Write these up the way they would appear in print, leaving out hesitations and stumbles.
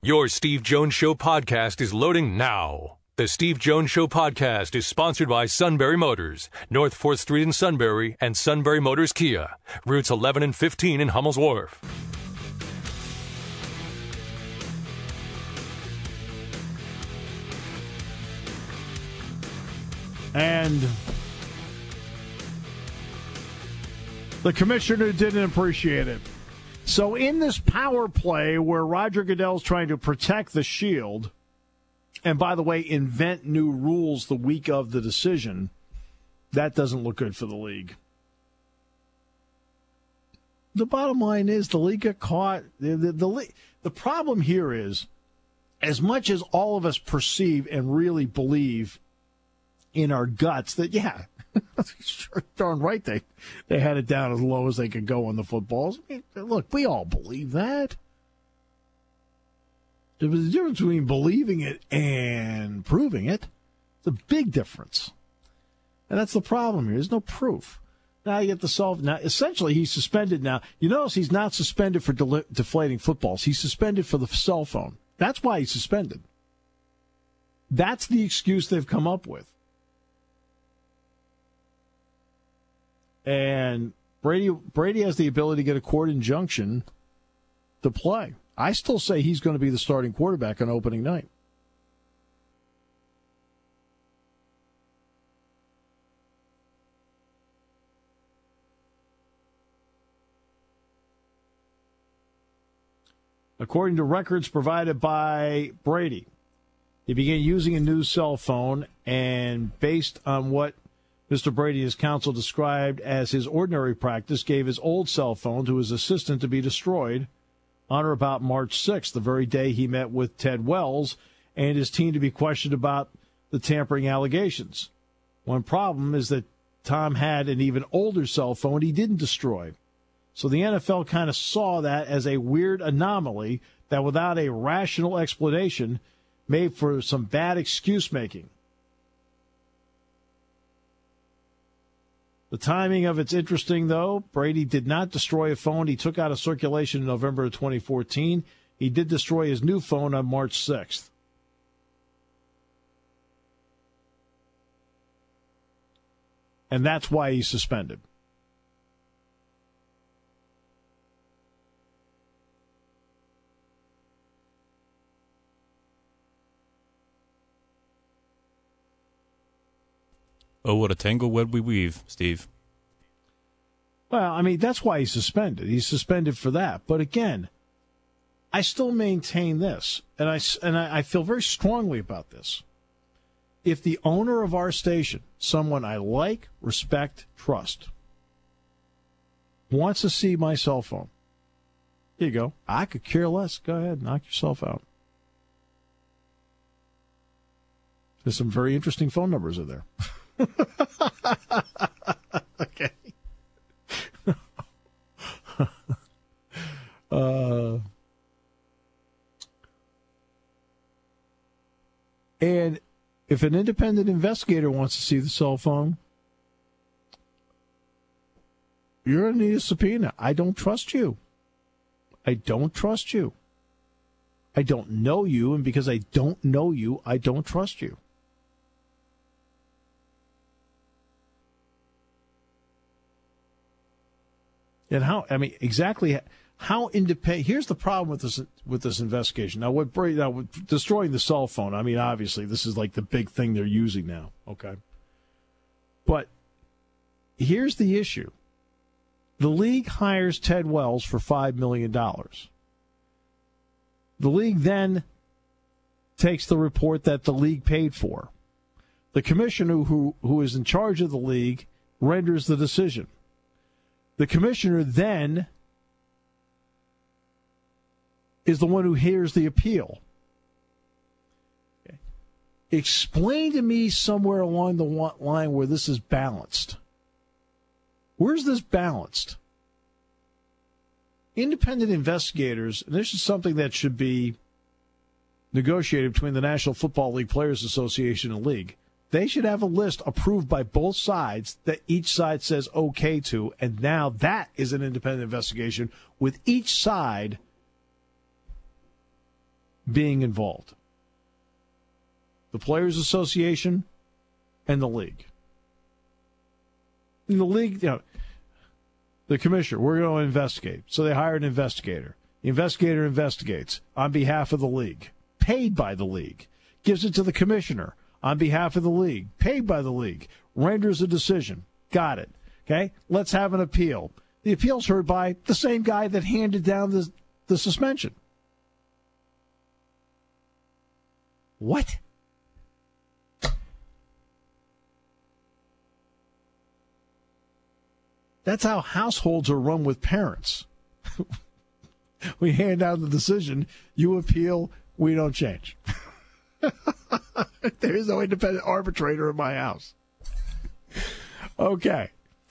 Your Steve Jones Show podcast is loading now. The Steve Jones Show podcast is sponsored by Sunbury Motors, North 4th Street in Sunbury, and Sunbury Motors Kia, routes 11 and 15 in Hummel's Wharf. And the commissioner didn't appreciate it. So in this power play where Roger Goodell's trying to protect the Shield, and by the way, invent new rules the week of the decision, that doesn't look good for the league. The bottom line is the league got caught. The problem here is, as much as all of us perceive and really believe in our guts that, yeah, sure, darn right they had it down as low as they could go on the footballs. I mean, look, we all believe that. There's a difference between believing it and proving it. It's a big difference. And that's the problem here. There's no proof. Now you get the now essentially he's suspended now. You notice he's not suspended for deflating footballs. He's suspended for the cell phone. That's why he's suspended. That's the excuse they've come up with. And Brady has the ability to get a court injunction to play. I still say he's going to be the starting quarterback on opening night. According to records provided by Brady, he began using a new cell phone, and based on what Mr. Brady and his counsel described as his ordinary practice, gave his old cell phone to his assistant to be destroyed on or about March 6th, the very day he met with Ted Wells and his team to be questioned about the tampering allegations. One problem is that Tom had an even older cell phone he didn't destroy. So the NFL kind of saw that as a weird anomaly that without a rational explanation made for some bad excuse-making. The timing of it's interesting, though. Brady did not destroy a phone he took out of circulation in November of 2014. He did destroy his new phone on March 6th. And that's why he's suspended. Oh, what a tangle web we weave, Steve. Well, I mean, that's why he's suspended. He's suspended for that. But again, I still maintain this, and I feel very strongly about this. If the owner of our station, someone I like, respect, trust, wants to see my cell phone, here you go. I could care less. Go ahead, knock yourself out. There's some very interesting phone numbers in there. Okay. And if an independent investigator wants to see the cell phone, you're going to need a subpoena. I don't trust you. I don't trust you. I don't know you, and because I don't know you, I don't trust you. And how independent? Here's the problem with this investigation. Now, with destroying the cell phone, I mean, obviously, this is like the big thing they're using now. Okay, but here's the issue: the league hires Ted Wells for $5 million. The league then takes the report that the league paid for. The commissioner who is in charge of the league renders the decision. The commissioner then is the one who hears the appeal. Okay. Explain to me somewhere along the line where this is balanced. Where's this balanced? Independent investigators, and this is something that should be negotiated between the National Football League Players Association and league. They should have a list approved by both sides that each side says okay to, and now that is an independent investigation with each side being involved. The Players Association and the league. In the league, the commissioner, we're going to investigate. So they hired an investigator. The investigator investigates on behalf of the league, paid by the league, gives it to the commissioner on behalf of the league, paid by the league, renders a decision. Got it. Okay? Let's have an appeal. The appeal's heard by the same guy that handed down the suspension. What? That's how households are run with parents. We hand down the decision, you appeal, we don't change. There is no independent arbitrator in my house. Okay.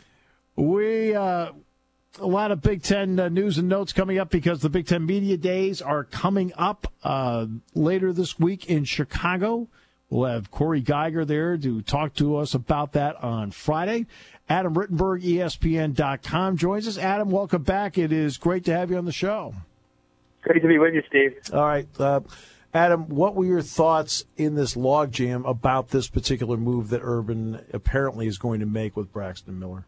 A lot of Big Ten news and notes coming up because the Big Ten Media Days are coming up later this week in Chicago. We'll have Corey Geiger there to talk to us about that on Friday. Adam Rittenberg, ESPN.com, joins us. Adam, welcome back. It is great to have you on the show. Great to be with you, Steve. All right. Adam, what were your thoughts in this logjam about this particular move that Urban apparently is going to make with Braxton Miller?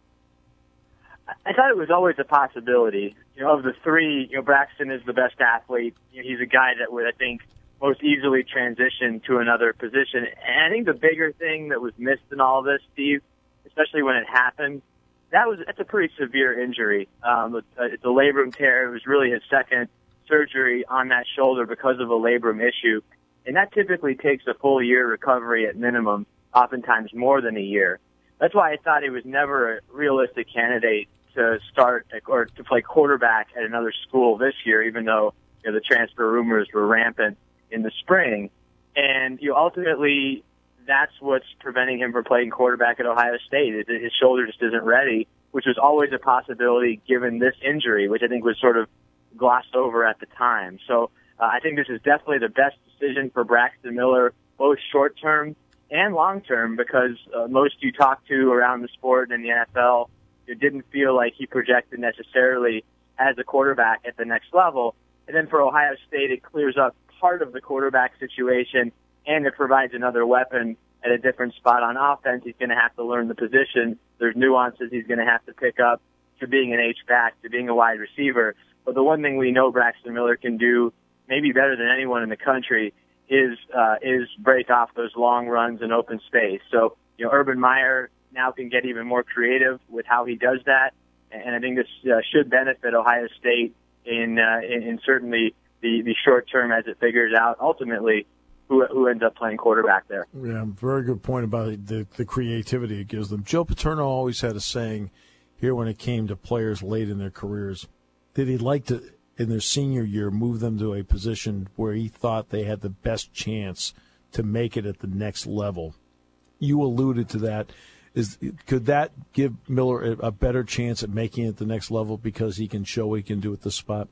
I thought it was always a possibility. Of the three, Braxton is the best athlete. He's a guy that would, I think, most easily transition to another position. And I think the bigger thing that was missed in all of this, Steve, especially when it happened, that's a pretty severe injury. It's a labrum tear. It was really his second surgery on that shoulder because of a labrum issue. And that typically takes a full year recovery at minimum, oftentimes more than a year. That's why I thought he was never a realistic candidate to start or to play quarterback at another school this year, even though the transfer rumors were rampant in the spring. And ultimately, that's what's preventing him from playing quarterback at Ohio State. His shoulder just isn't ready, which was always a possibility given this injury, which I think was sort of glossed over at the time. So I think this is definitely the best decision for Braxton Miller, both short-term and long-term, because most you talk to around the sport and the NFL, it didn't feel like he projected necessarily as a quarterback at the next level. And then for Ohio State, it clears up part of the quarterback situation, and it provides another weapon at a different spot on offense. He's going to have to learn the position. There's nuances he's going to have to pick up to being an H-back, to being a wide receiver. But the one thing we know Braxton Miller can do, maybe better than anyone in the country, is break off those long runs in open space. So, Urban Meyer now can get even more creative with how he does that. And I think this should benefit Ohio State in certainly the short term as it figures out ultimately who ends up playing quarterback there. Yeah, very good point about the creativity it gives them. Joe Paterno always had a saying here when it came to players late in their careers that he'd like to, in their senior year, move them to a position where he thought they had the best chance to make it at the next level. You alluded to that. Could that give Miller a better chance at making it at the next level because he can show what he can do at this spot?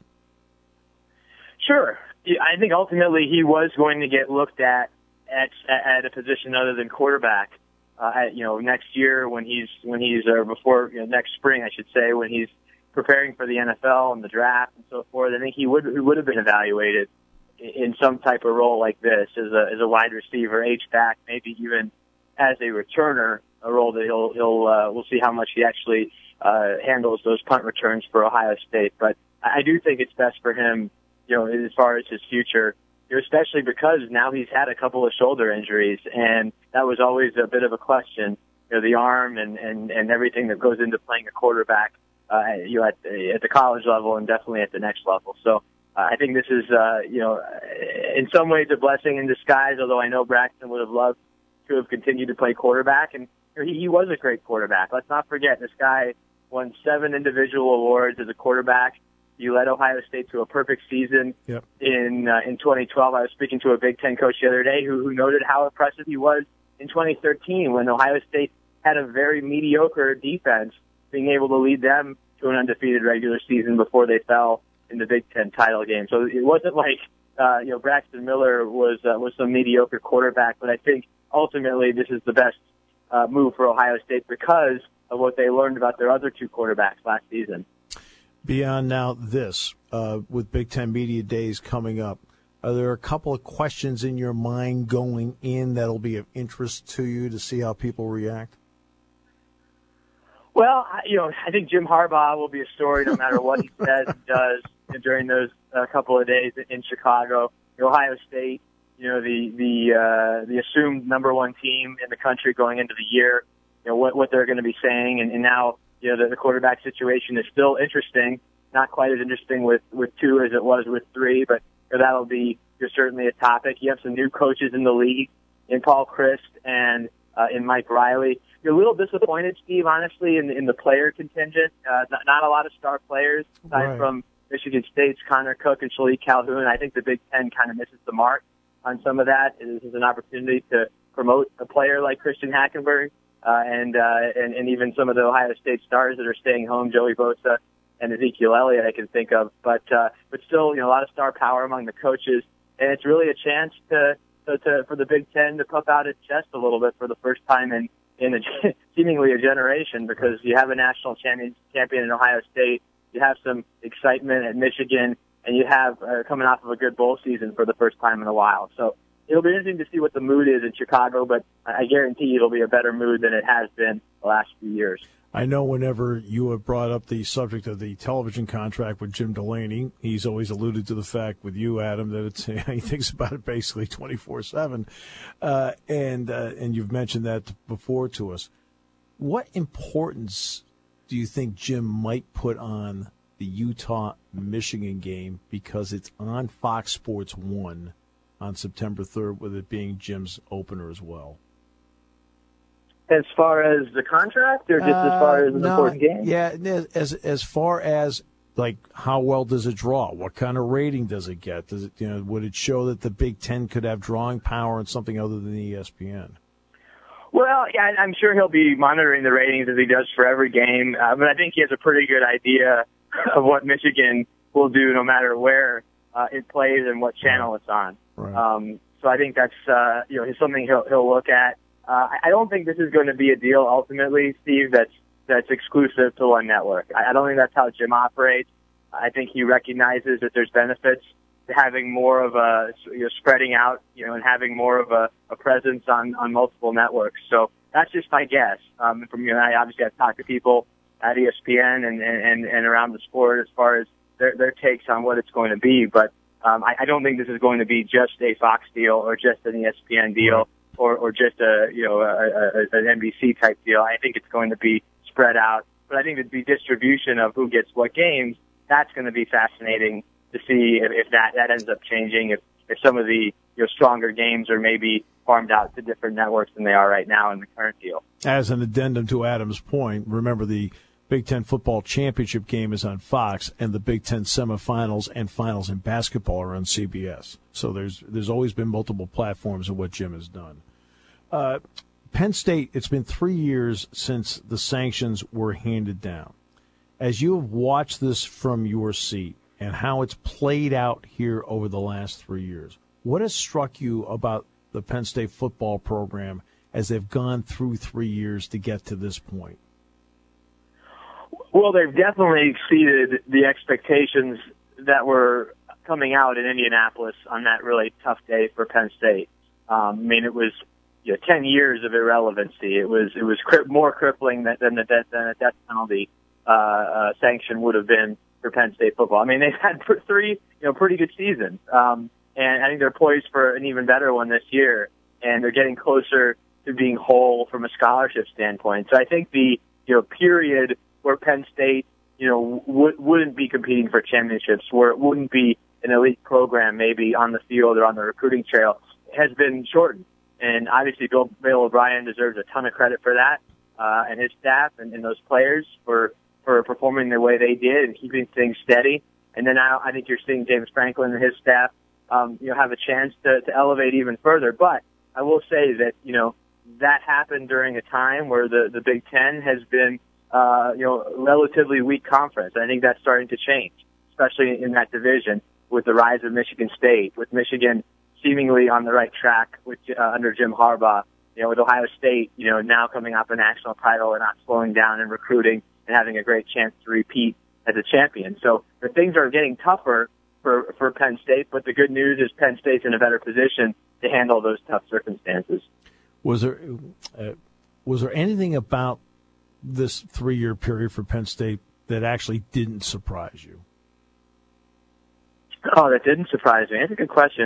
Sure. I think ultimately he was going to get looked at a position other than quarterback. Next year next spring, I should say, when he's preparing for the NFL and the draft and so forth. I think he would have been evaluated in some type of role like this as a wide receiver, H-back, maybe even as a returner, a role that we'll see how much he actually handles those punt returns for Ohio State. But I do think it's best for him, as far as his future, especially because now he's had a couple of shoulder injuries, and that was always a bit of a question. The arm and everything that goes into playing a quarterback, at the college level and definitely at the next level. So I think this is, in some ways a blessing in disguise. Although I know Braxton would have loved to have continued to play quarterback, and he was a great quarterback. Let's not forget, this guy won 7 individual awards as a quarterback. You led Ohio State to a perfect season. Yep. In 2012. I was speaking to a Big Ten coach the other day who noted how impressive he was in 2013 when Ohio State had a very mediocre defense, being able to lead them to an undefeated regular season before they fell in the Big Ten title game. So it wasn't like Braxton Miller was some mediocre quarterback, but I think ultimately this is the best move for Ohio State because of what they learned about their other 2 quarterbacks last season. Beyond now this, with Big Ten Media Days coming up, are there a couple of questions in your mind going in that'll be of interest to you to see how people react? Well, I think Jim Harbaugh will be a story no matter what he says and does during those couple of days in Chicago. Ohio State, the assumed number one team in the country going into the year, what they're going to be saying, and now the quarterback situation is still interesting. Not quite as interesting with 2 as it was with 3, but that'll be certainly a topic. You have some new coaches in the league, in Paul Chryst and in Mike Riley. You're a little disappointed, Steve, honestly, in the player contingent. Not a lot of star players, aside from Michigan State's Connor Cook and Shalik Calhoun. I think the Big Ten kind of misses the mark on some of that. This is an opportunity to promote a player like Christian Hackenberg and even some of the Ohio State stars that are staying home, Joey Bosa and Ezekiel Elliott, I can think of. But still, a lot of star power among the coaches, and it's really a chance for the Big Ten to puff out its chest a little bit for the first time in seemingly a generation, because you have a national champion in Ohio State, you have some excitement at Michigan, and you have coming off of a good bowl season for the first time in a while. So it'll be interesting to see what the mood is in Chicago, but I guarantee it'll be a better mood than it has been the last few years. I know whenever you have brought up the subject of the television contract with Jim Delaney, he's always alluded to the fact with you, Adam, that he thinks about it basically 24/7, and you've mentioned that before to us. What importance do you think Jim might put on the Utah-Michigan game, because it's on Fox Sports 1 on September 3rd, with it being Jim's opener as well? As far as the contract, or just as far as an important game? Yeah, as far as, like, how well does it draw? What kind of rating does it get? Does it, would it show that the Big Ten could have drawing power in something other than ESPN? Well, yeah, I'm sure he'll be monitoring the ratings as he does for every game, but I think he has a pretty good idea of what Michigan will do no matter where it plays and what channel it's on. Right. So I think that's something he'll look at. I don't think this is going to be a deal ultimately, Steve, that's exclusive to one network. I don't think that's how Jim operates. I think he recognizes that there's benefits to having more of a spreading out, and having more of a presence on multiple networks. So that's just my guess. I obviously have talked to people at ESPN and around the sport as far as their takes on what it's going to be, but I don't think this is going to be just a Fox deal or just an ESPN deal. Or just an NBC type deal. I think it's going to be spread out, but I think the distribution of who gets what games, that's going to be fascinating to see if that ends up changing. If some of the stronger games are maybe farmed out to different networks than they are right now in the current deal. As an addendum to Adam's point, remember the Big Ten football championship game is on Fox, and the Big Ten semifinals and finals in basketball are on CBS. So there's always been multiple platforms of what Jim has done. Penn State, it's been 3 years since the sanctions were handed down. As you have watched this from your seat and how it's played out here over the last 3 years, what has struck you about the Penn State football program as they've gone through 3 years to get to this point? Well, they've definitely exceeded the expectations that were coming out in Indianapolis on that really tough day for Penn State. It was 10 years of irrelevancy. It was more crippling than a death penalty sanction would have been for Penn State football. They've had 3 pretty good seasons, and I think they're poised for an even better one this year. And they're getting closer to being whole from a scholarship standpoint. So I think the period where Penn State wouldn't be competing for championships, where it wouldn't be an elite program maybe on the field or on the recruiting trail, has been shortened. And obviously Bill O'Brien deserves a ton of credit for that, and his staff and those players for performing the way they did and keeping things steady. And then now I think you're seeing James Franklin and his staff have a chance to elevate even further. But I will say that that happened during a time where the Big Ten has been relatively weak conference. I think that's starting to change, especially in that division with the rise of Michigan State, with Michigan seemingly on the right track under Jim Harbaugh, with Ohio State, now coming off a national title and not slowing down in recruiting and having a great chance to repeat as a champion. So the things are getting tougher for Penn State, but the good news is Penn State's in a better position to handle those tough circumstances. Was there anything about this 3-year period for Penn State that actually didn't surprise you? Oh, that didn't surprise me. That's a good question.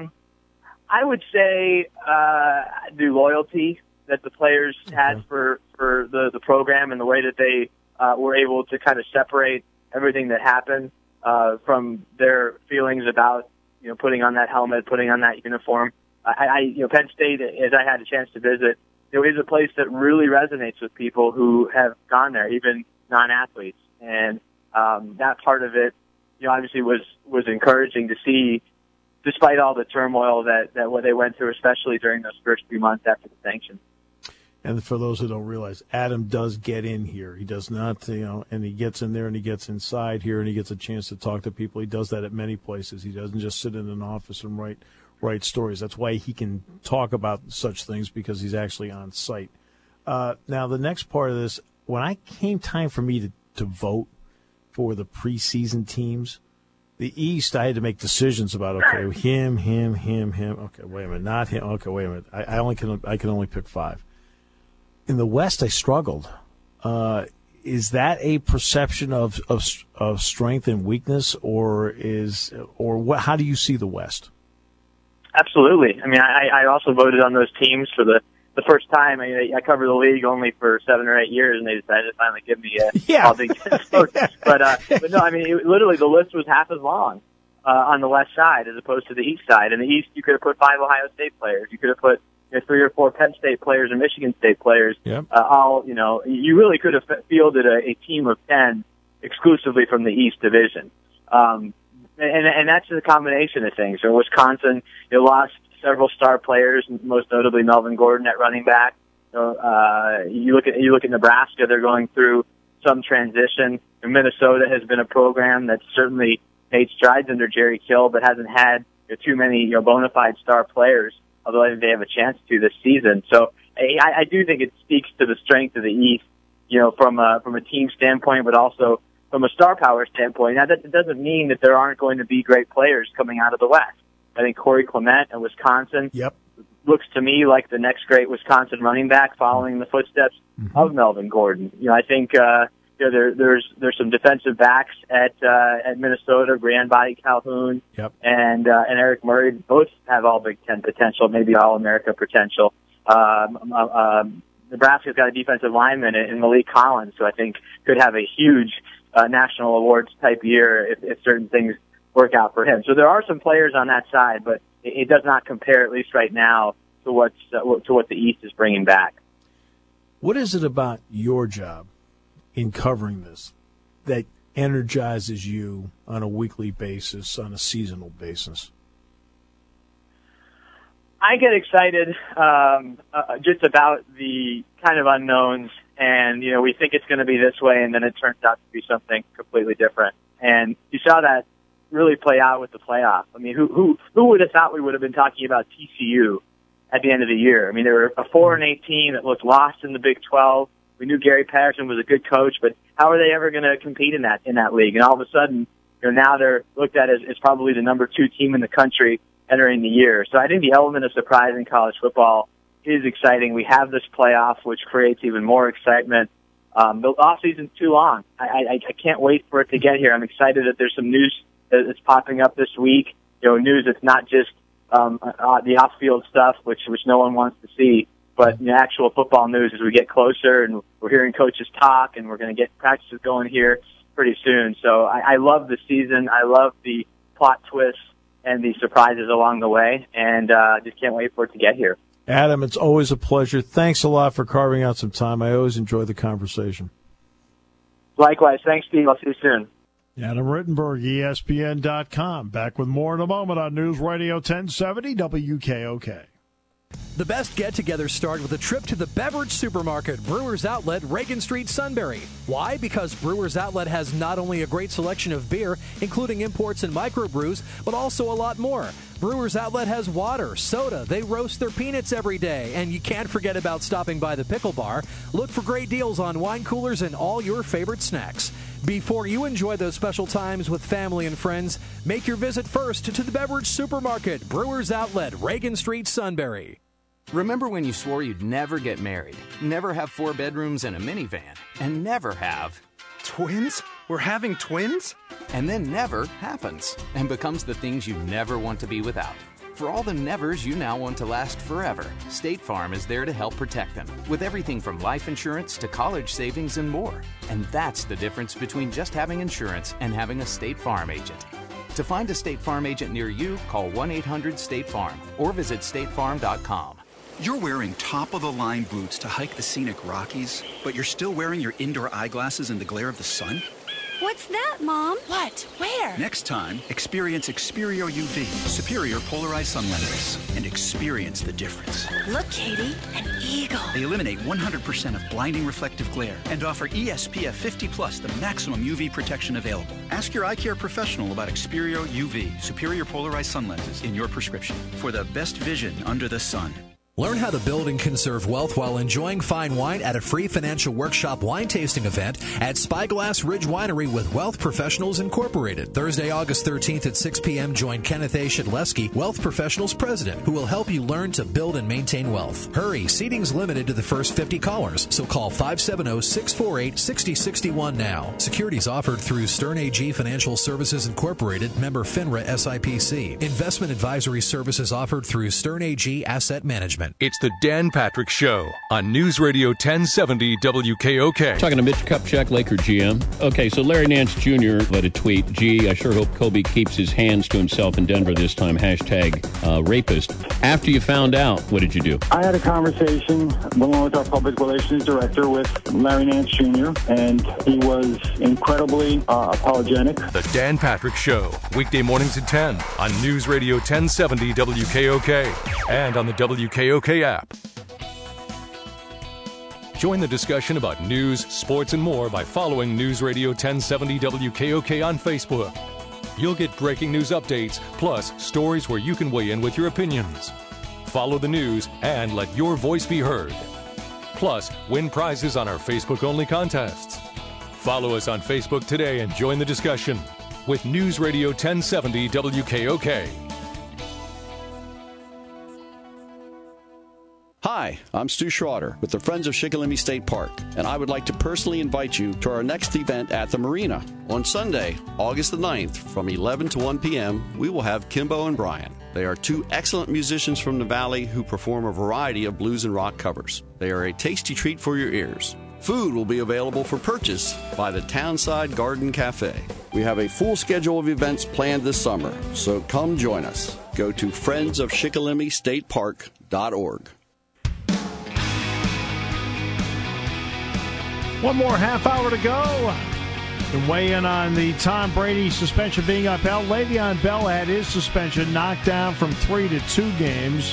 I would say the loyalty that the players had for the program and the way that they were able to kind of separate everything that happened from their feelings about putting on that helmet, putting on that uniform. Penn State, as I had a chance to visit, is a place that really resonates with people who have gone there, even non-athletes, and that part of it, obviously was encouraging to see, despite all the turmoil that what they went through, especially during those first few months after the sanctions. And for those who don't realize, Adam does get in here. He does not, and he gets in there and he gets inside here and he gets a chance to talk to people. He does that at many places. He doesn't just sit in an office and write stories. That's why he can talk about such things, because he's actually on site. Now, the next part of this, when I came time for me to vote for the preseason teams, the East, I had to make decisions about, okay, him. Okay, wait a minute, not him. Okay, wait a minute. I can only pick 5. In the West, I struggled. Is that a perception of strength and weakness, or what? How do you see the West? Absolutely. I mean, I also voted on those teams for the first time. I covered the league only for 7 or 8 years, and they decided to finally give me all Big Ten votes. But no, I mean, literally the list was half as long on the West side as opposed to the East side. In the East, you could have put 5 Ohio State players. You could have put 3 or 4 Penn State players and Michigan State players. Yep. You really could have fielded a team of 10 exclusively from the East Division. And that's a combination of things. So Wisconsin, lost several star players, most notably Melvin Gordon at running back. So you look at Nebraska, they're going through some transition. And Minnesota has been a program that's certainly made strides under Jerry Kill, but hasn't had too many bona fide star players, although I think they have a chance to this season. So I do think it speaks to the strength of the East, from a team standpoint, but also from a star power standpoint. Now, that doesn't mean that there aren't going to be great players coming out of the West. I think Corey Clement at Wisconsin looks to me like the next great Wisconsin running back, following the footsteps of Melvin Gordon. I think there's some defensive backs at Minnesota, Brian Body Calhoun and Eric Murray. Both have all Big Ten potential, maybe all America potential. Nebraska's got a defensive lineman in Malik Collins, who I think could have a huge national awards type year if certain things work out for him. So there are some players on that side, but it does not compare, at least right now, to what the East is bringing back. What is it about your job in covering this that energizes you on a weekly basis, on a seasonal basis? I get excited just about the kind of unknowns, and we think it's going to be this way, and then it turns out to be something completely different. And you saw that really play out with the playoff. I mean, who would have thought we would have been talking about TCU at the end of the year? I mean, they were a 4-8 team that looked lost in the Big 12. We knew Gary Patterson was a good coach, but how are they ever going to compete in that league? And all of a sudden, now they're looked at as probably the number 2 team in the country entering the year. So I think the element of surprise in college football is exciting. We have this playoff, which creates even more excitement. The off season's too long. I can't wait for it to get here. I'm excited that there's some news that's popping up this week. News that's not just the off-field stuff, which no one wants to see, but actual football news as we get closer, and we're hearing coaches talk, and we're going to get practices going here pretty soon. So I love the season. I love the plot twists and the surprises along the way, and just can't wait for it to get here. Adam, it's always a pleasure. Thanks a lot for carving out some time. I always enjoy the conversation. Likewise. Thanks, Steve. I'll see you soon. Adam Rittenberg, ESPN.com. Back with more in a moment on News Radio 1070 WKOK. The best get-togethers start with a trip to the beverage supermarket, Brewers Outlet, Reagan Street, Sunbury. Why? Because Brewers Outlet has not only a great selection of beer, including imports and microbrews, but also a lot more. Brewers Outlet has water, soda, they roast their peanuts every day, and you can't forget about stopping by the pickle bar. Look for great deals on wine coolers and all your favorite snacks. Before you enjoy those special times with family and friends, make your visit first to the Beverage Supermarket, Brewers Outlet, Reagan Street, Sunbury. Remember when you swore you'd never get married, never have 4 bedrooms and a minivan, and never have... Twins? We're having twins? And then never happens and becomes the things you never want to be without. For all the nevers you now want to last forever, State Farm is there to help protect them with everything from life insurance to college savings and more. And that's the difference between just having insurance and having a State Farm agent. To find a State Farm agent near you, call 1-800-STATE-FARM or visit statefarm.com. You're wearing top-of-the-line boots to hike the scenic Rockies, but you're still wearing your indoor eyeglasses in the glare of the sun? What's that, Mom? What? Where? Next time, experience Experio UV, superior polarized sun lenses, and experience the difference. Look, Katie, an eagle. They eliminate 100% of blinding reflective glare and offer ESPF 50+, the maximum UV protection available. Ask your eye care professional about Experio UV, superior polarized sun lenses in your prescription for the best vision under the sun. Learn how to build and conserve wealth while enjoying fine wine at a free financial workshop wine tasting event at Spyglass Ridge Winery with Wealth Professionals Incorporated. Thursday, August 13th at 6 p.m., join Kenneth A. Shedleski, Wealth Professionals President, who will help you learn to build and maintain wealth. Hurry, seating's limited to the first 50 callers, so call 570-648-6061 now. Securities offered through Stern AG Financial Services Incorporated, member FINRA SIPC. Investment advisory services offered through Stern AG Asset Management. It's the Dan Patrick Show on News Radio 1070 WKOK. Talking to Mitch Kupchak, Laker GM. Okay, so Larry Nance Jr. let a tweet, gee, I sure hope Kobe keeps his hands to himself in Denver this time, # rapist. After you found out, what did you do? I had a conversation along with our public relations director with Larry Nance Jr., and he was incredibly apologetic. The Dan Patrick Show, weekday mornings at 10 on News Radio 1070 WKOK and on the WKOK app. Join the discussion about news, sports, and more by following News Radio 1070 WKOK on Facebook. You'll get breaking news updates, plus stories where you can weigh in with your opinions. Follow the news and let your voice be heard. Plus, win prizes on our Facebook-only contests. Follow us on Facebook today and join the discussion with News Radio 1070 WKOK. Hi, I'm Stu Schroeder with the Friends of Shikellamy State Park, and I would like to personally invite you to our next event at the Marina. On Sunday, August the 9th, from 11 to 1 p.m., we will have Kimbo and Brian. They are 2 excellent musicians from the Valley who perform a variety of blues and rock covers. They are a tasty treat for your ears. Food will be available for purchase by the Townside Garden Cafe. We have a full schedule of events planned this summer, so come join us. Go to friendsofshikellamy.org. One more half hour to go. And weigh in on the Tom Brady suspension being upheld. Le'Veon Bell had his suspension knocked down from 3 to 2 games.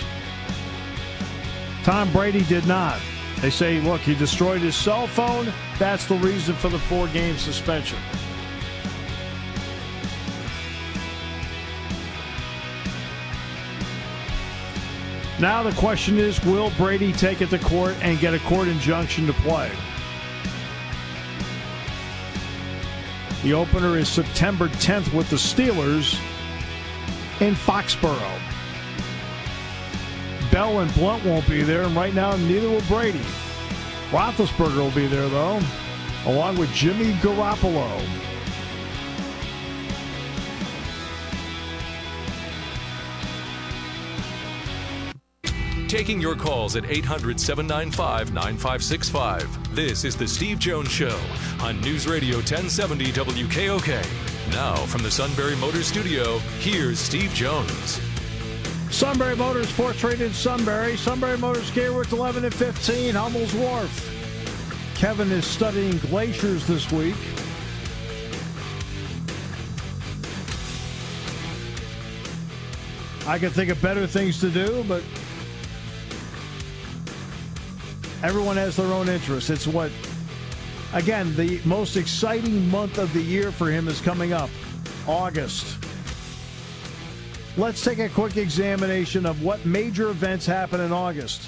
Tom Brady did not. They say, look, he destroyed his cell phone. That's the reason for the 4-game suspension. Now the question is, will Brady take it to court and get a court injunction to play? The opener is September 10th with the Steelers in Foxborough. Bell and Blunt won't be there, and right now neither will Brady. Roethlisberger will be there, though, along with Jimmy Garoppolo. Taking your calls at 800-795-9565. This is the Steve Jones Show on News Radio 1070 WKOK. Now from the Sunbury Motors Studio, here's Steve Jones. Sunbury Motors, 4th Street in Sunbury. Sunbury Motors, Gay Route 11 and 15, Hummel's Wharf. Kevin is studying glaciers this week. I can think of better things to do, but everyone has their own interests. It's what, again, the most exciting month of the year for him is coming up, August. Let's take a quick examination of what major events happen in August.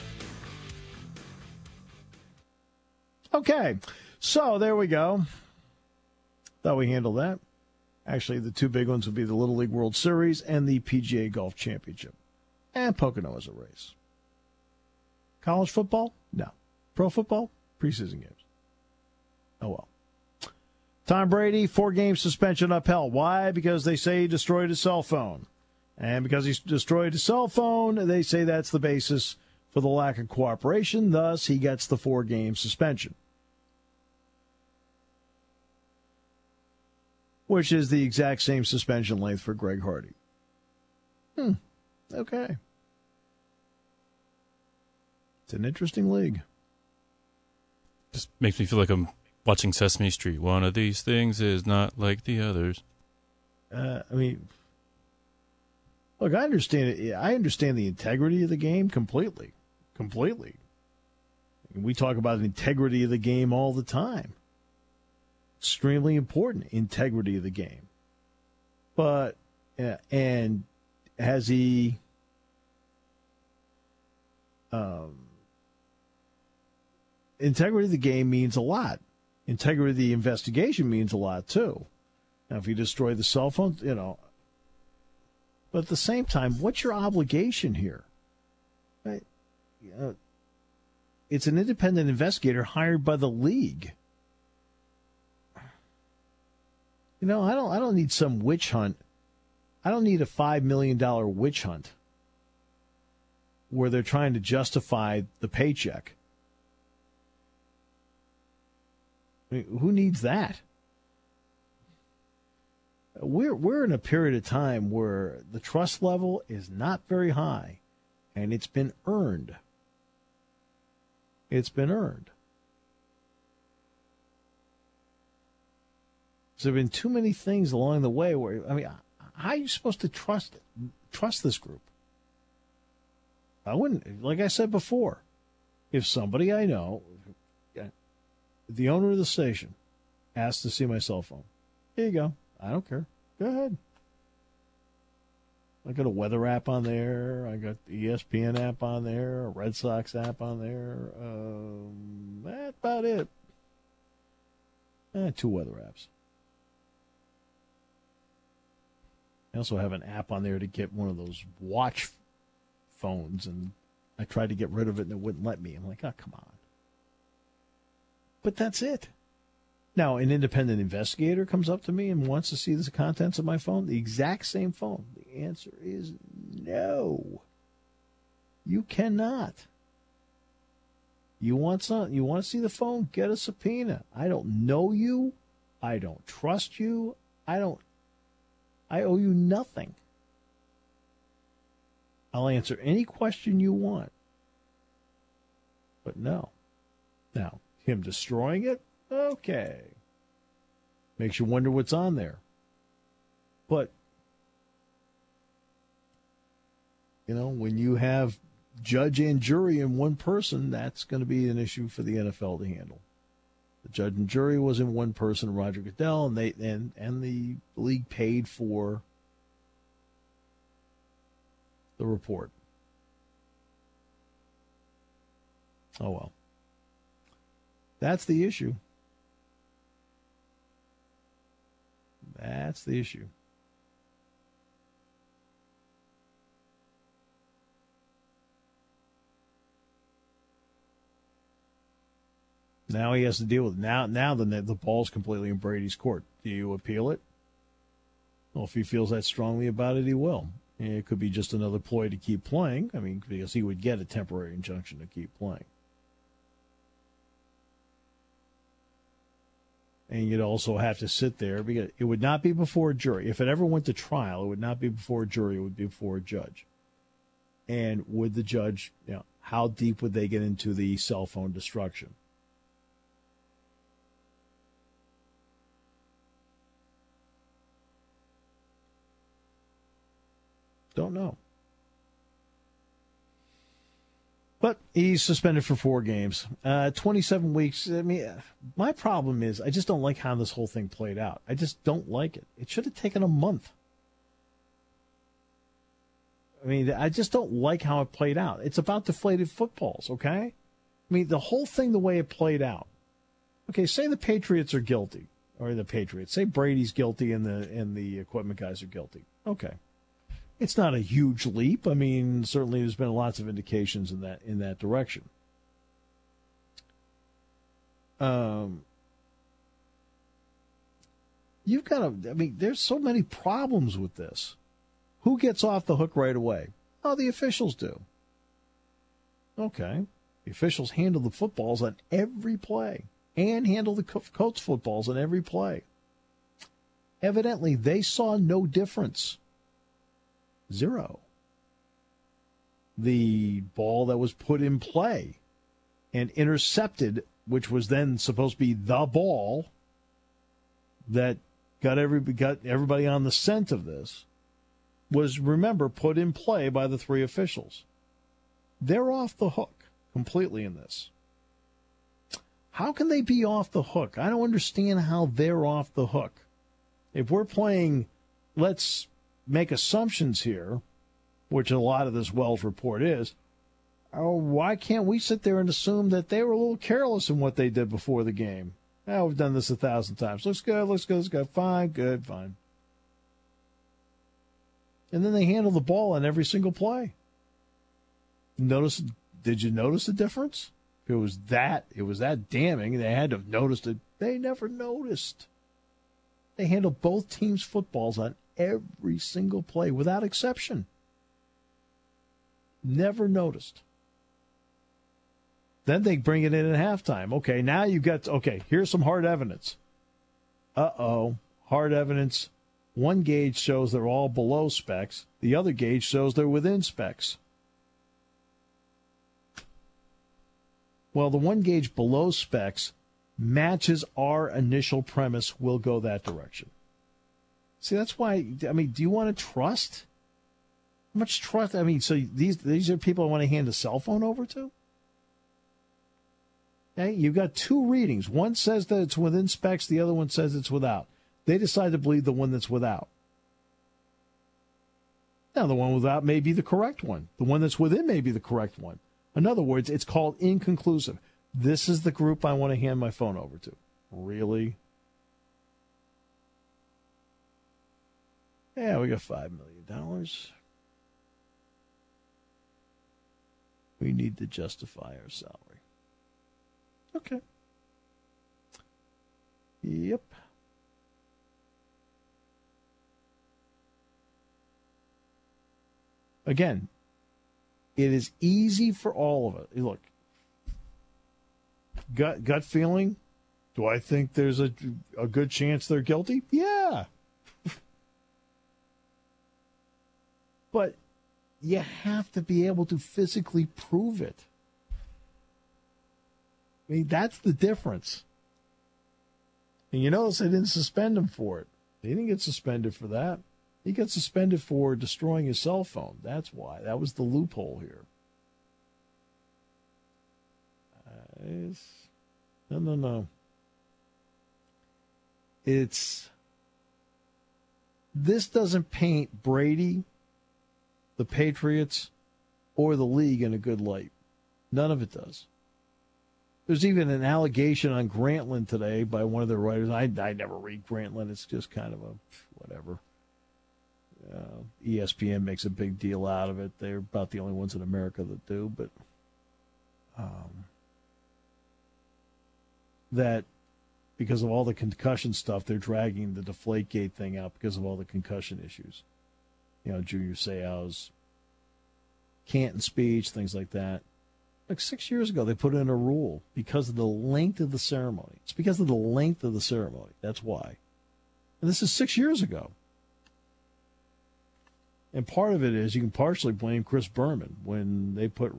Okay, so there we go. Thought we handled that. Actually, the two big ones would be the Little League World Series and the PGA Golf Championship. And Pocono as a race. College football? No. Pro football? Preseason games. Oh, well. Tom Brady, 4-game suspension upheld. Why? Because they say he destroyed his cell phone. And because he destroyed his cell phone, they say that's the basis for the lack of cooperation. Thus, he gets the 4-game suspension. Which is the exact same suspension length for Greg Hardy. Okay. It's an interesting league. Just makes me feel like I'm watching Sesame Street. One of these things is not like the others. Look, I understand it. I understand the integrity of the game completely. Completely. We talk about the integrity of the game all the time. Extremely important, integrity of the game. But, and has he integrity of the game means a lot. Integrity of the investigation means a lot, too. Now, if you destroy the cell phone, but at the same time, what's your obligation here? Right? It's an independent investigator hired by the league. I don't need some witch hunt. I don't need a $5 million witch hunt where they're trying to justify the paycheck. Who needs that? We're in a period of time where the trust level is not very high, and it's been earned. It's been earned. There have been too many things along the way where, how are you supposed to trust this group? I wouldn't, like I said before, if somebody I know, the owner of the station, asked to see my cell phone, here you go. I don't care. Go ahead. I got a weather app on there. I got the ESPN app on there, a Red Sox app on there. That's about it. 2 weather apps. I also have an app on there to get one of those watch phones, and I tried to get rid of it, and it wouldn't let me. I'm like, oh, come on. But that's it. Now, an independent investigator comes up to me and wants to see the contents of my phone, the exact same phone. The answer is no. You cannot. You want to see the phone? Get a subpoena. I don't know you. I don't trust you. I owe you nothing. I'll answer any question you want. But no. Now, him destroying it? Okay. Makes you wonder what's on there. But, when you have judge and jury in one person, that's going to be an issue for the NFL to handle. The judge and jury was in one person, Roger Goodell, and the league paid for the report. Oh, well. That's the issue. That's the issue. Now he has to deal with it. Now the ball's completely in Brady's court. Do you appeal it? Well, if he feels that strongly about it, he will. It could be just another ploy to keep playing. Because he would get a temporary injunction to keep playing. And you'd also have to sit there because it would not be before a jury. If it ever went to trial, it would not be before a jury. It would be before a judge. And would the judge, how deep would they get into the cell phone destruction? Don't know. But he's suspended for 4 games, 27 weeks. My problem is I just don't like how this whole thing played out. I just don't like it. It should have taken a month. I just don't like how it played out. It's about deflated footballs, okay? The whole thing, the way it played out. Okay, say the Patriots are guilty. or the Patriots. Say Brady's guilty and the equipment guys are guilty. Okay. It's not a huge leap. I mean, certainly there's been lots of indications in that direction. You've got to, I mean, there's so many problems with this. Who gets off the hook right away? Oh, the officials do. Okay. The officials handle the footballs on every play and handle the coach footballs on every play. Evidently, they saw no difference. Zero. The ball that was put in play and intercepted, which was then supposed to be the ball that got everybody on the scent of this, was, remember, put in play by the three officials. They're off the hook completely in this. How can they be off the hook? I don't understand how they're off the hook. If we're playing, let's make assumptions here, which a lot of this Wells report is, why can't we sit there and assume that they were a little careless in what they did before the game? Oh, we've done this 1,000 times. Looks good. Fine, good, fine. And then they handle the ball on every single play. Did you notice the difference? If it was that damning, they had to have noticed it. They never noticed. They handle both teams' footballs on every single play without exception. Never noticed. Then they bring it in at halftime. Okay, now you've got, here's some hard evidence. Hard evidence. One gauge shows they're all below specs. The other gauge shows they're within specs. Well, the one gauge below specs matches our initial premise. We'll go that direction. See, that's why, I mean, do you want to trust? How much trust? I mean, so these are people I want to hand a cell phone over to? Okay, you've got two readings. One says that it's within specs. The other one says it's without. They decide to believe the one that's without. Now, the one without may be the correct one. The one that's within may be the correct one. In other words, it's called inconclusive. This is the group I want to hand my phone over to. Really? Yeah, we got $5 million. We need to justify our salary. Okay. Yep. Again, it is easy for all of it. Look, gut feeling, do I think there's a good chance they're guilty? Yeah. But you have to be able to physically prove it. I mean, that's the difference. And you notice they didn't suspend him for it. He didn't get suspended for that. He got suspended for destroying his cell phone. That's why. That was the loophole here. No. This doesn't paint Brady, the Patriots, or the league in a good light. None of it does. There's even an allegation on Grantland today by one of their writers. I never read Grantland. It's just kind of a whatever. ESPN makes a big deal out of it. They're about the only ones in America that do. But that because of all the concussion stuff, they're dragging the Deflategate thing out because of all the concussion issues. You know, Junior Seau's Canton speech, things like that. Like 6 years ago, they put in a rule because of the length of the ceremony. It's because of the length of the ceremony. That's why. And this is 6 years ago. And part of it is you can partially blame Chris Berman when they put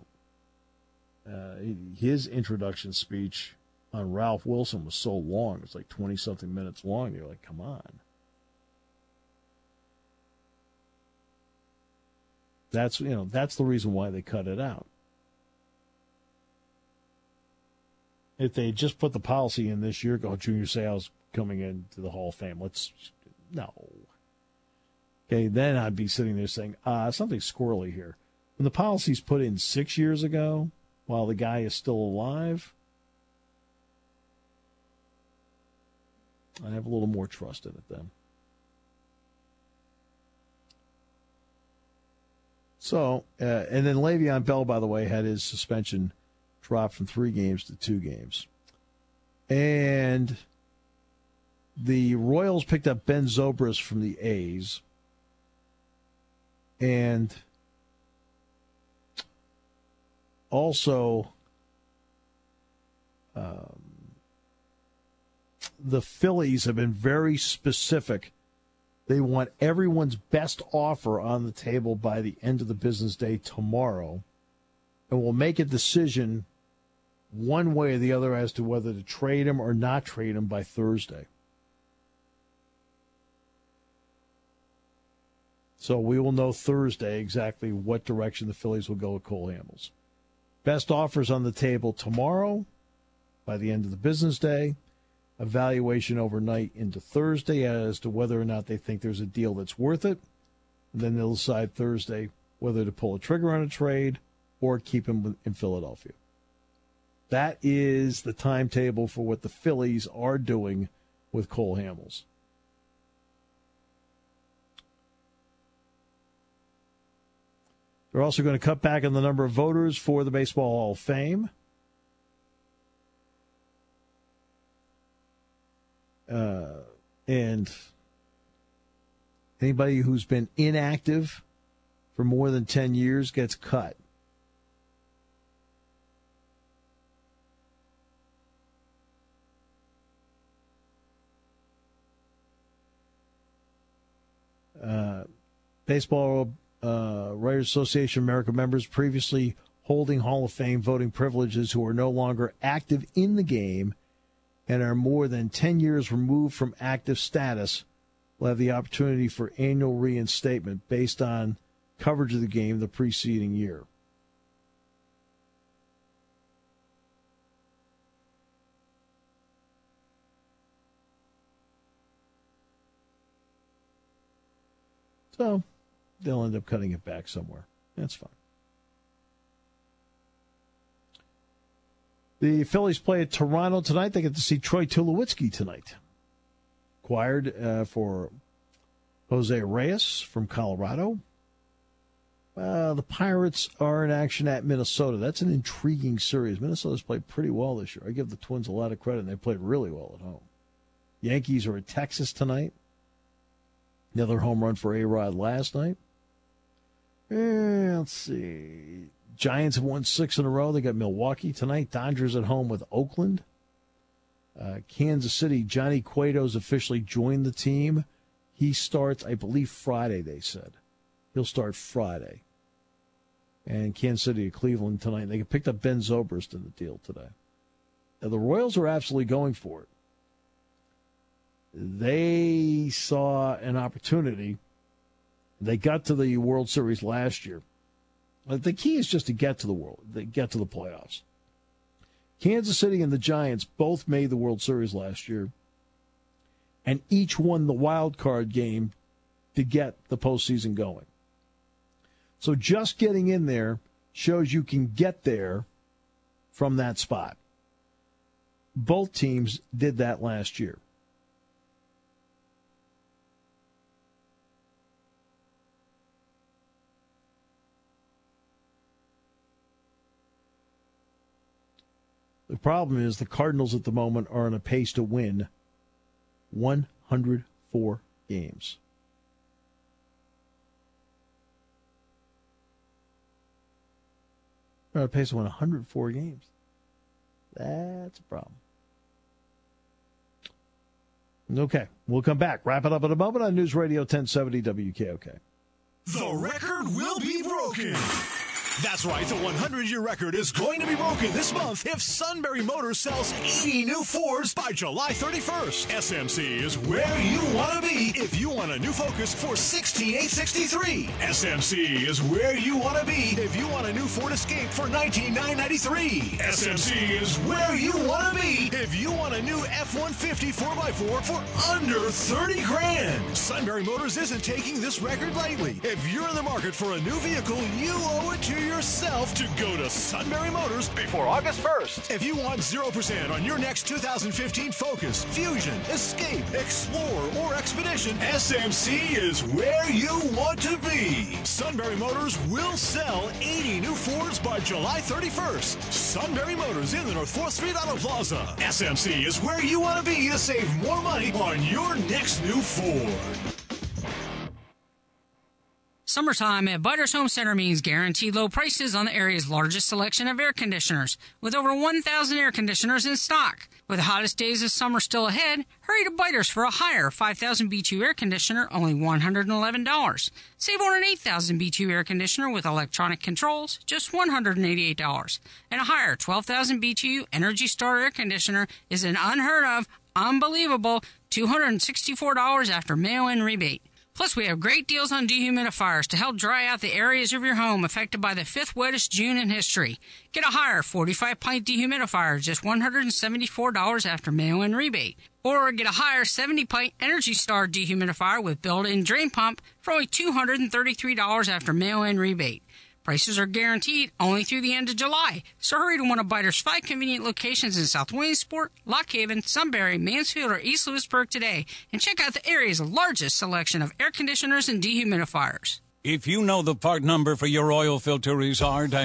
his introduction speech on Ralph Wilson was so long. It's like 20-something minutes long. You're like, come on. That's the reason why they cut it out. If they just put the policy in this year, Junior Seau's coming into the Hall of Fame. No. Okay, then I'd be sitting there saying, something squirrely here. When the policy's put in 6 years ago, while the guy is still alive, I have a little more trust in it then. So, and then Le'Veon Bell, by the way, had his suspension dropped from 3 games to 2 games. And the Royals picked up Ben Zobrist from the A's. And also, the Phillies have been very specific. They want everyone's best offer on the table by the end of the business day tomorrow, and will make a decision one way or the other as to whether to trade him or not trade him by Thursday. So we will know Thursday exactly what direction the Phillies will go with Cole Hamels. Best offers on the table tomorrow by the end of the business day. Evaluation overnight into Thursday as to whether or not they think there's a deal that's worth it. And then they'll decide Thursday whether to pull a trigger on a trade or keep him in Philadelphia. That is the timetable for what the Phillies are doing with Cole Hamels. They're also going to cut back on the number of voters for the Baseball Hall of Fame. And anybody who's been inactive for more than 10 years gets cut. Baseball Writers Association America members previously holding Hall of Fame voting privileges who are no longer active in the game and are more than 10 years removed from active status will have the opportunity for annual reinstatement based on coverage of the game the preceding year. So they'll end up cutting it back somewhere. That's fine. The Phillies play at Toronto tonight. They get to see Troy Tulowitzki tonight. Acquired for Jose Reyes from Colorado. The Pirates are in action at Minnesota. That's an intriguing series. Minnesota's played pretty well this year. I give the Twins a lot of credit, and they played really well at home. Yankees are at Texas tonight. Another home run for A-Rod last night. Let's see. Giants have won 6 in a row. They got Milwaukee tonight. Dodgers at home with Oakland. Kansas City, Johnny Cueto's officially joined the team. He starts, I believe, Friday, they said. He'll start Friday. And Kansas City at Cleveland tonight. They picked up Ben Zobrist in the deal today. Now, the Royals are absolutely going for it. They saw an opportunity. They got to the World Series last year. The key is just to get to get to the playoffs. Kansas City and the Giants both made the World Series last year, and each won the wild card game to get the postseason going. So just getting in there shows you can get there from that spot. Both teams did that last year. The problem is the Cardinals at the moment are on a pace to win 104 games. They're on a pace to win 104 games. That's a problem. Okay, we'll come back. Wrap it up in a moment on News Radio 1070 WKOK. The record will be broken. That's right, the 100-year record is going to be broken this month if Sunbury Motors sells 80 new Fords by July 31st. SMC is where you want to be if you want a new Focus for $16,863. SMC is where you want to be if you want a new Ford Escape for $19,993. SMC is where you want to be if you want a new F-150 4x4 for under $30,000. Sunbury Motors isn't taking this record lightly. If you're in the market for a new vehicle, you owe it to yourself to go to Sunbury Motors before August 1st. If you want 0% on your next 2015 Focus, Fusion, Escape, Explorer, or Expedition, SMC is where you want to be. Sunbury Motors will sell 80 new Fords by July 31st. Sunbury Motors in the North 4th Street Auto Plaza. SMC is where you want to be to save more money on your next new Ford. Summertime at Viters Home Center means guaranteed low prices on the area's largest selection of air conditioners, with over 1,000 air conditioners in stock. With the hottest days of summer still ahead, hurry to Viters for a higher 5,000 BTU air conditioner, only $111. Save on an 8,000 BTU air conditioner with electronic controls, just $188. And a higher 12,000 BTU Energy Star air conditioner is an unheard of, unbelievable $264 after mail-in rebate. Plus, we have great deals on dehumidifiers to help dry out the areas of your home affected by the 5th wettest June in history. Get a higher 45-pint dehumidifier, just $174 after mail-in rebate. Or get a higher 70-pint Energy Star dehumidifier with built-in drain pump for only $233 after mail-in rebate. Prices are guaranteed only through the end of July, so hurry to one of Viters' 5 convenient locations in South Williamsport, Lock Haven, Sunbury, Mansfield, or East Lewisburg today, and check out the area's largest selection of air conditioners and dehumidifiers. If you know the part number for your oil filter is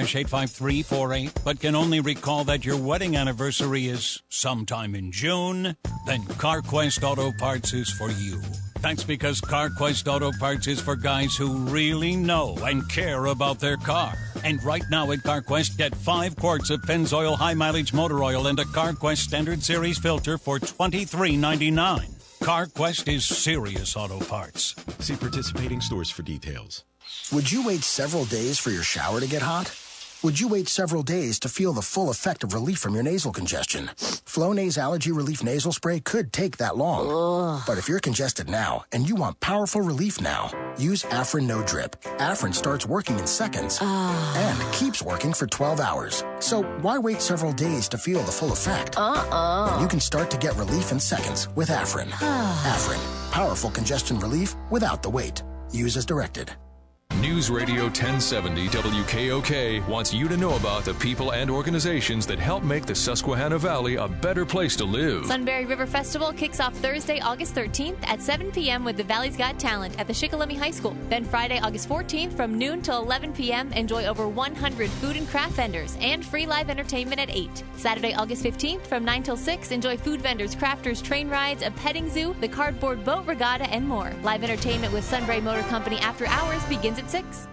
R-85348, but can only recall that your wedding anniversary is sometime in June, then CarQuest Auto Parts is for you. That's because CarQuest Auto Parts is for guys who really know and care about their car. And right now at CarQuest, get 5 quarts of Pennzoil high-mileage motor oil and a CarQuest Standard Series filter for $23.99. CarQuest is serious auto parts. See participating stores for details. Would you wait several days for your shower to get hot? Would you wait several days to feel the full effect of relief from your nasal congestion? Flonase Allergy Relief Nasal Spray could take that long. Ugh. But if you're congested now and you want powerful relief now, use Afrin No Drip. Afrin starts working in seconds and keeps working for 12 hours. So why wait several days to feel the full effect? When you can start to get relief in seconds with Afrin. Afrin, powerful congestion relief without the wait. Use as directed. News Radio 1070 WKOK wants you to know about the people and organizations that help make the Susquehanna Valley a better place to live. Sunbury River Festival kicks off Thursday, August 13th at 7 p.m. with the Valley's Got Talent at the Shikellamy High School. Then Friday, August 14th from noon till 11 p.m. enjoy over 100 food and craft vendors and free live entertainment at 8. Saturday, August 15th from 9 till 6 enjoy food vendors, crafters, train rides, a petting zoo, the cardboard boat regatta, and more. Live entertainment with Sunbury Motor Company after hours begins at 6.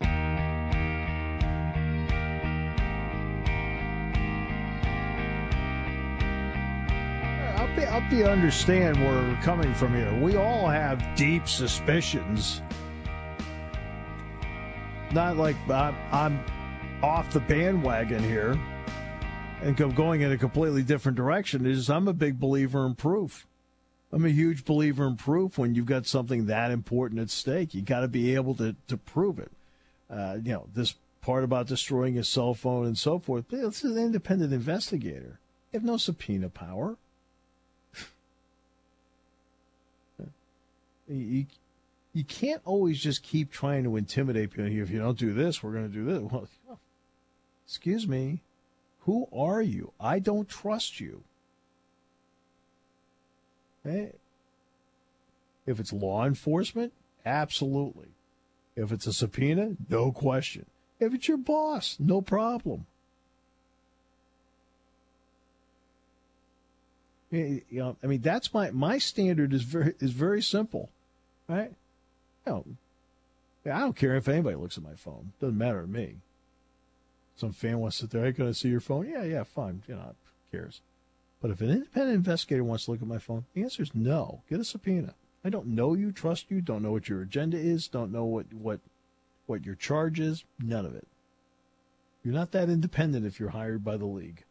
I understand where we're coming from here. We all have deep suspicions. Not like I'm off the bandwagon here and going in a completely different direction. I'm a big believer in proof. I'm a huge believer in proof. When you've got something that important at stake, you got to be able to prove it. This part about destroying a cell phone and so forth, this is an independent investigator. You have no subpoena power. You can't always just keep trying to intimidate people. If you don't do this, we're going to do this. Well, excuse me. Who are you? I don't trust you. Hey. If it's law enforcement, absolutely. If it's a subpoena, no question. If it's your boss, no problem. That's my standard is very simple, right? I don't care if anybody looks at my phone. Doesn't matter to me. Some fan wants to sit there, hey, can I see your phone? Yeah, fine. Who cares? But if an independent investigator wants to look at my phone, the answer is no. Get a subpoena. I don't know you, trust you, don't know what your agenda is, don't know what your charge is, none of it. You're not that independent if you're hired by the league.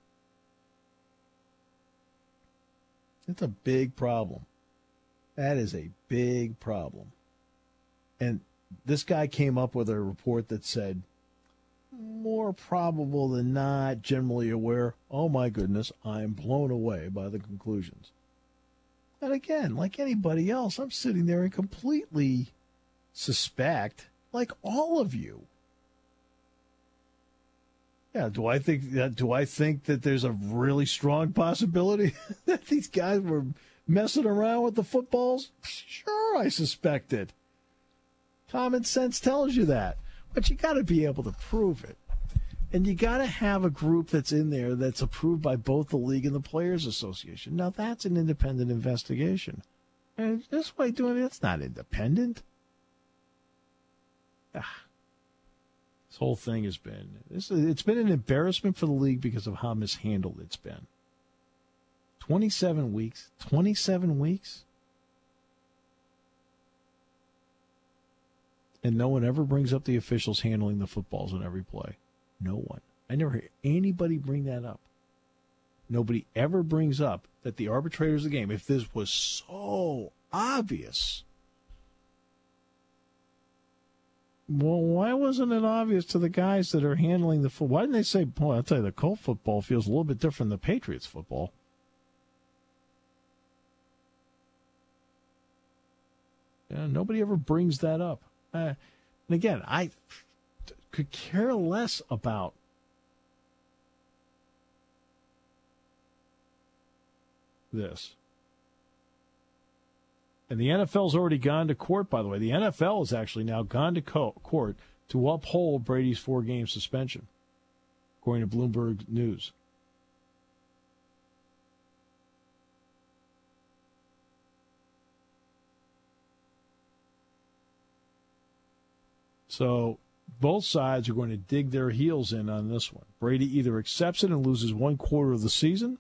It's a big problem. That is a big problem. And this guy came up with a report that said, more probable than not, generally aware. Oh my goodness, I'm blown away by the conclusions. And again, like anybody else, I'm sitting there and completely suspect, like all of you. Yeah, do I think that there's a really strong possibility that these guys were messing around with the footballs? Sure, I suspect it. Common sense tells you that. But you got to be able to prove it. And you got to have a group that's in there that's approved by both the league and the Players Association. Now, that's an independent investigation. And this way doing it, it's not independent. This whole thing has been, it's been an embarrassment for the league because of how mishandled it's been. 27 weeks. 27 weeks? And no one ever brings up the officials handling the footballs on every play. No one. I never hear anybody bring that up. Nobody ever brings up that the arbitrators of the game, if this was so obvious, well, why wasn't it obvious to the guys that are handling the football? Why didn't they say, boy, I'll tell you, the Colt football feels a little bit different than the Patriots football? Yeah, nobody ever brings that up. And again, I could care less about this. And the NFL's already gone to court, by the way. The NFL has actually now gone to court to uphold Brady's 4-game suspension, according to Bloomberg News. So both sides are going to dig their heels in on this one. Brady either accepts it and loses 1 quarter of the season,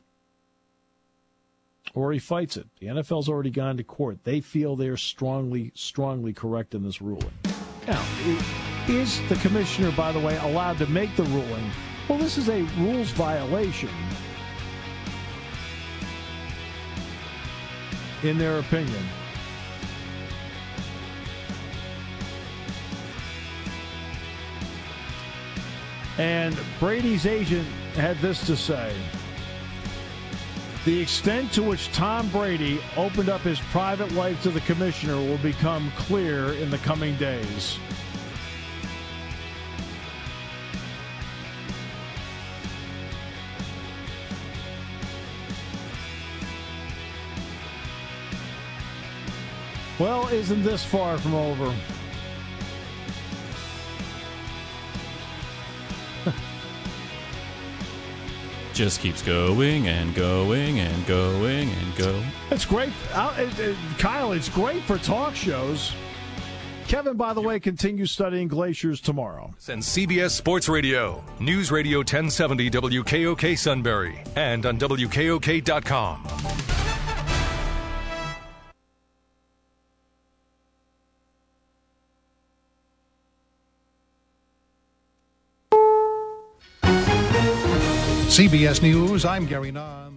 or he fights it. The NFL's already gone to court. They feel they're strongly correct in this ruling. Now, is the commissioner, by the way, allowed to make the ruling? Well, this is a rules violation, in their opinion. And Brady's agent had this to say: the extent to which Tom Brady opened up his private life to the commissioner will become clear in the coming days. Well, isn't this far from over? Just keeps going and going and going and go. It's great. Kyle, it's great for talk shows. Kevin, by the way, continues studying glaciers tomorrow. And CBS Sports Radio, News Radio 1070 WKOK Sunbury, and on WKOK.com. CBS News, I'm Gary Nunn.